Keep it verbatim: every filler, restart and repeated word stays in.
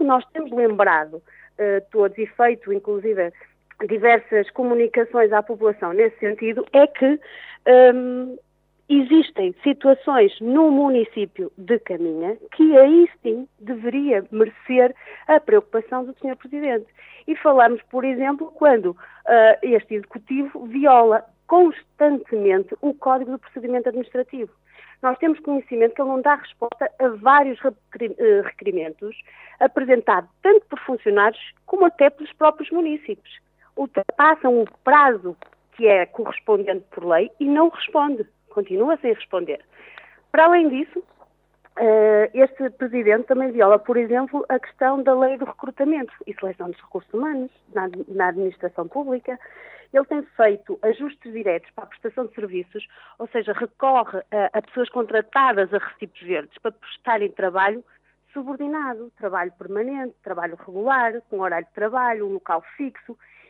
nós temos lembrado uh, todos e feito, inclusive, diversas comunicações à população nesse sentido, é que um, existem situações no município de Caminha que aí sim deveria merecer a preocupação do senhor Presidente. E falamos, por exemplo, quando uh, este Executivo viola constantemente o Código de Procedimento Administrativo. Nós temos conhecimento que ele não dá resposta a vários requerimentos apresentados tanto por funcionários como até pelos próprios municípios. Ultrapassam o prazo que é correspondente por lei e não responde, continua sem responder. Para além disso, este Presidente também viola, por exemplo, a questão da lei do recrutamento e seleção dos recursos humanos na administração pública. Ele tem feito ajustes diretos para a prestação de serviços, ou seja, recorre a, a pessoas contratadas a recibos verdes para prestarem trabalho subordinado, trabalho permanente, trabalho regular, com horário de trabalho, um local fixo.